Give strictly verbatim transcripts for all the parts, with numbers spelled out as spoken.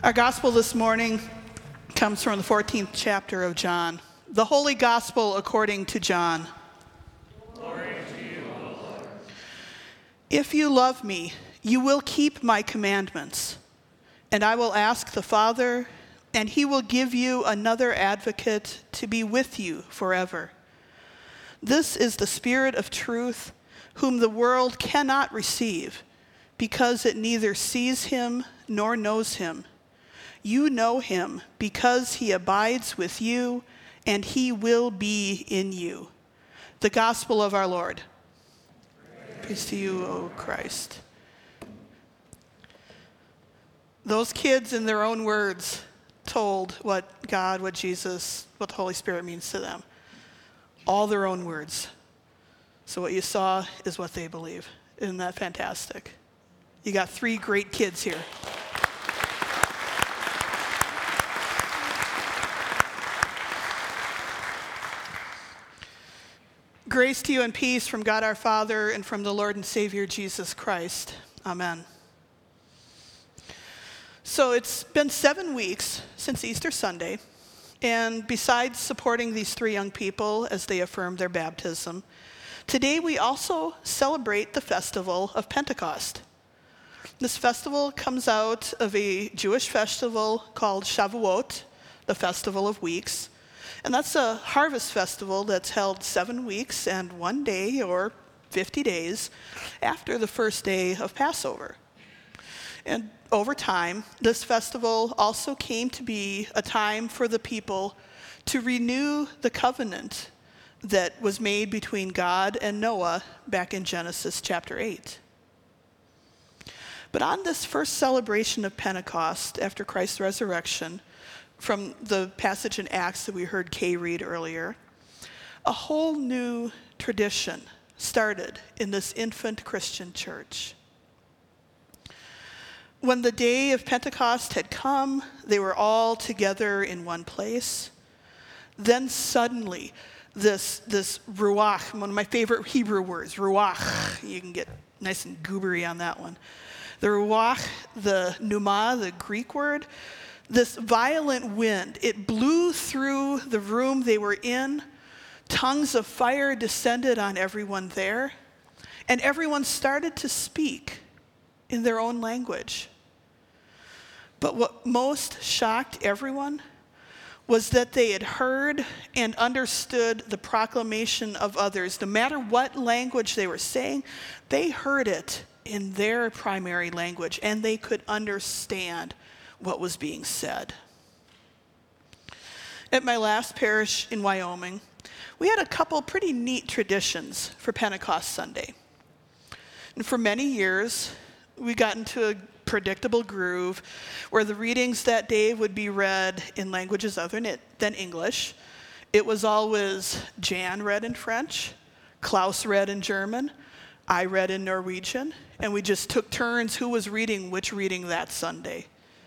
Our gospel this morning comes from the fourteenth chapter of John. The Holy Gospel according to John. Glory to you, O Lord. If you love me, you will keep my commandments, and I will ask the Father, and he will give you another advocate to be with you forever. This is the Spirit of truth, whom the world cannot receive, because it neither sees him nor knows him. You know him because he abides with you, and he will be in you. The gospel of our Lord. Praise, Peace to you, O Christ. Those kids, in their own words, told what God, what Jesus, what the Holy Spirit means to them. All their own words. So what you saw is what they believe. Isn't that fantastic? You got three great kids here. Grace to you and peace from God our Father and from the Lord and Savior Jesus Christ. Amen. So it's been seven weeks since Easter Sunday, and besides supporting these three young people as they affirm their baptism, today we also celebrate the festival of Pentecost. This festival comes out of a Jewish festival called Shavuot, the Festival of Weeks. And that's a harvest festival that's held seven weeks and one day, or fifty days, after the first day of Passover. And over time, this festival also came to be a time for the people to renew the covenant that was made between God and Noah back in Genesis chapter eight. But on this first celebration of Pentecost after Christ's resurrection, from the passage in Acts that we heard Kay read earlier, a whole new tradition started in this infant Christian church. When the day of Pentecost had come, they were all together in one place. Then suddenly, this, this ruach, one of my favorite Hebrew words, ruach, you can get nice and goobery on that one. The ruach, the pneuma, the Greek word, this violent wind, it blew through the room they were in. Tongues of fire descended on everyone there, and everyone started to speak in their own language. But what most shocked everyone was that they had heard and understood the proclamation of others. No matter what language they were saying, they heard it in their primary language, and they could understand what was being said. At my last parish in Wyoming, we had a couple pretty neat traditions for Pentecost Sunday. And for many years, we got into a predictable groove where the readings that day would be read in languages other than English. It was always Jan read in French, Klaus read in German, I read in Norwegian, and we just took turns who was reading which reading that Sunday.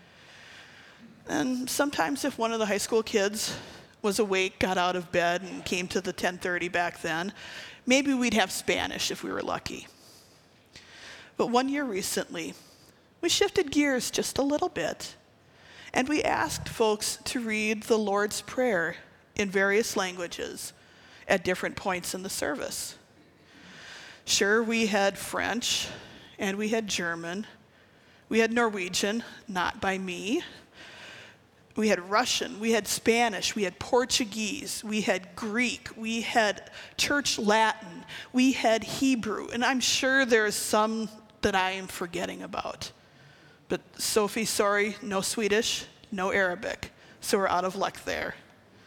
And sometimes if one of the high school kids was awake, got out of bed, and came to the ten thirty back then, maybe we'd have Spanish if we were lucky. But one year recently, we shifted gears just a little bit, and we asked folks to read the Lord's Prayer in various languages at different points in the service. Sure, we had French, and we had German, we had Norwegian, not by me, we had Russian, we had Spanish, we had Portuguese, we had Greek, we had Church Latin, we had Hebrew, and I'm sure there's some that I am forgetting about. But Sophie, sorry, no Swedish, no Arabic, so we're out of luck there.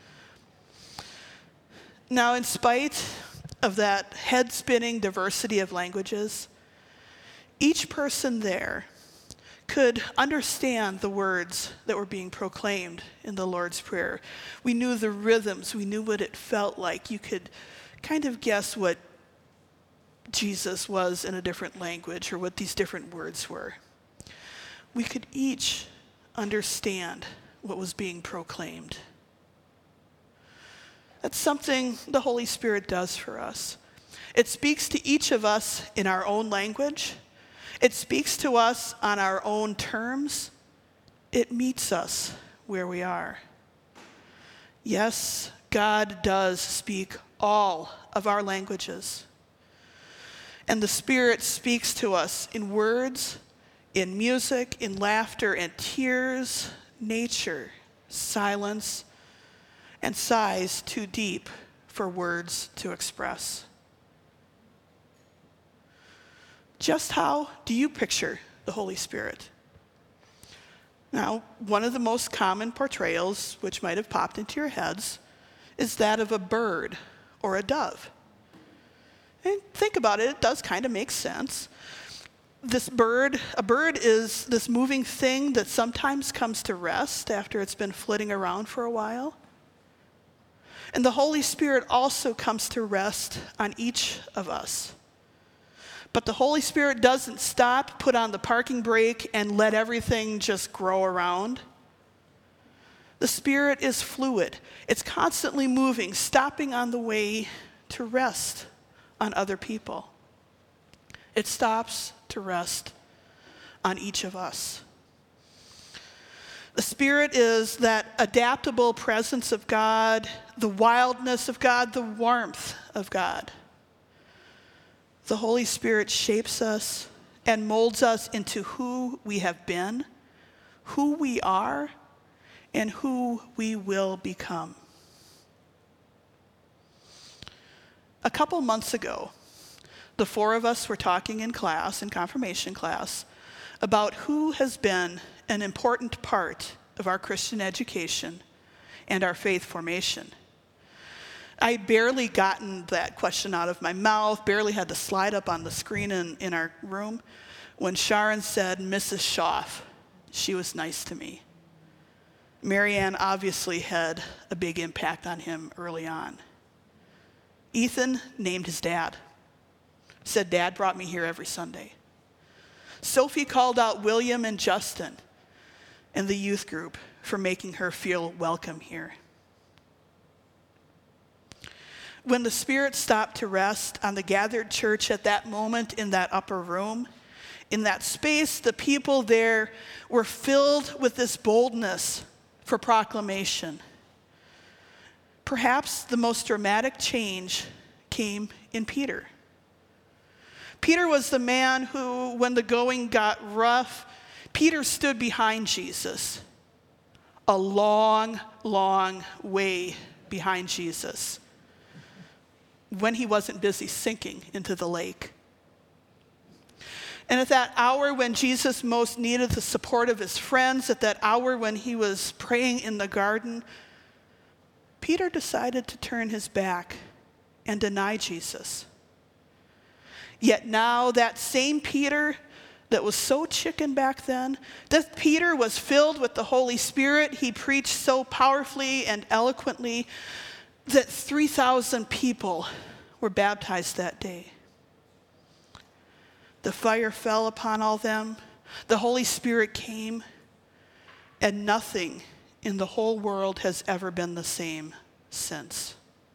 Now, in spite of that head-spinning diversity of languages, each person there could understand the words that were being proclaimed in the Lord's Prayer. We knew the rhythms. We knew what it felt like. You could kind of guess what Jesus was in a different language or what these different words were. We could each understand what was being proclaimed. That's something the Holy Spirit does for us. It speaks to each of us in our own language. It speaks to us on our own terms, it meets us where we are. Yes, God does speak all of our languages. And the Spirit speaks to us in words, in music, in laughter and tears, nature, silence, and sighs too deep for words to express. Just how do you picture the Holy Spirit? Now, one of the most common portrayals, which might have popped into your heads, is that of a bird or a dove. And think about it, it does kind of make sense. This bird, a bird is this moving thing that sometimes comes to rest after it's been flitting around for a while. And the Holy Spirit also comes to rest on each of us. But the Holy Spirit doesn't stop, put on the parking brake, and let everything just grow around. The Spirit is fluid. It's constantly moving, stopping on the way to rest on other people. It stops to rest on each of us. The Spirit is that adaptable presence of God, the wildness of God, the warmth of God. The Holy Spirit shapes us and molds us into who we have been, who we are, and who we will become. A couple months ago, the four of us were talking in class, in confirmation class, about who has been an important part of our Christian education and our faith formation. I had barely gotten that question out of my mouth, barely had the slide up on the screen in, in our room, when Sharon said, Missus Schaff. She was nice to me. Marianne obviously had a big impact on him early on. Ethan named his dad. Said, Dad brought me here every Sunday. Sophie called out William and Justin and the youth group for making her feel welcome here. When the Spirit stopped to rest on the gathered church at that moment in that upper room, in that space, the people there were filled with this boldness for proclamation. Perhaps the most dramatic change came in Peter. Peter was the man who, when the going got rough, Peter stood behind Jesus, a long, long way behind Jesus, when he wasn't busy sinking into the lake. And at that hour when Jesus most needed the support of his friends, at that hour when he was praying in the garden, Peter decided to turn his back and deny Jesus. Yet now that same Peter that was so chicken back then, that Peter was filled with the Holy Spirit. He preached so powerfully and eloquently that three thousand people were baptized that day. The fire fell upon all them. The Holy Spirit came, and nothing in the whole world has ever been the same since.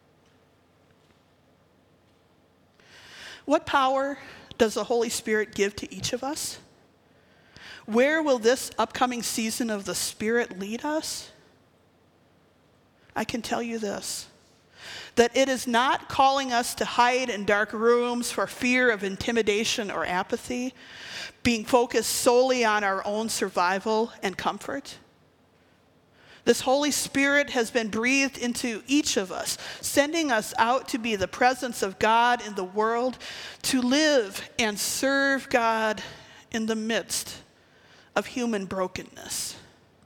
What power does the Holy Spirit give to each of us? Where will this upcoming season of the Spirit lead us? I can tell you this, that it is not calling us to hide in dark rooms for fear of intimidation or apathy, being focused solely on our own survival and comfort. This Holy Spirit has been breathed into each of us, sending us out to be the presence of God in the world, to live and serve God in the midst of human brokenness.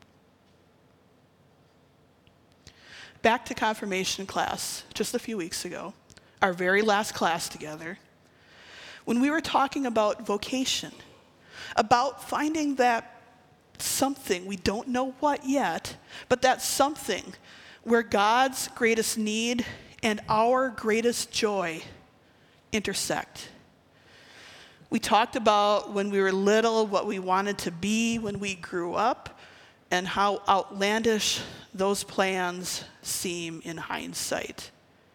Back to confirmation class just a few weeks ago, our very last class together, when we were talking about vocation, about finding that something, we don't know what yet, but that something where God's greatest need and our greatest joy intersect. We talked about when we were little what we wanted to be when we grew up and how outlandish those plans seem in hindsight.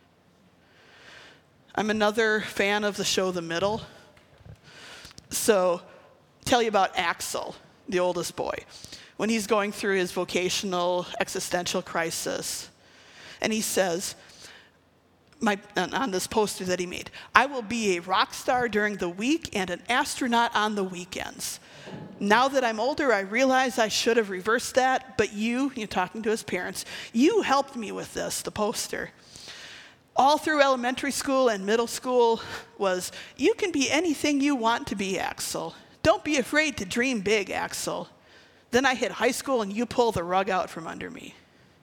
I'm another fan of the show The Middle. So, tell you about Axel, the oldest boy. when he's going through his vocational existential crisis. And he says, my, on this poster that he made, I will be a rock star during the week and an astronaut on the weekends. Now that I'm older, I realize I should have reversed that, but you, you're talking to his parents, you helped me with this, the poster. All through elementary school and middle school was, you can be anything you want to be, Axel. Don't be afraid to dream big, Axel. Then I hit high school and you pull the rug out from under me.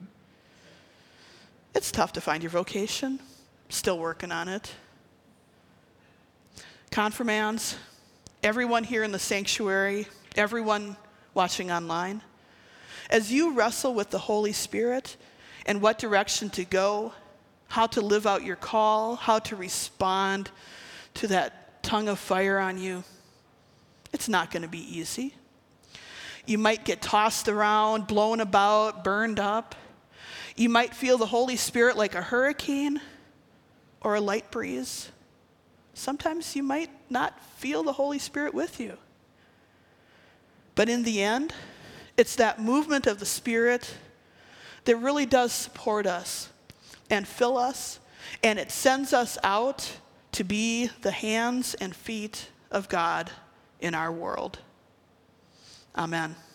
It's tough to find your vocation. Still working on it. Confirmands, everyone here in the sanctuary, everyone watching online, as you wrestle with the Holy Spirit and what direction to go, how to live out your call, how to respond to that tongue of fire on you, it's not going to be easy. You might get tossed around, blown about, burned up. You might feel the Holy Spirit like a hurricane or a light breeze. Sometimes you might not feel the Holy Spirit with you. But in the end, it's that movement of the Spirit that really does support us and fill us, and it sends us out to be the hands and feet of God in our world. Amen.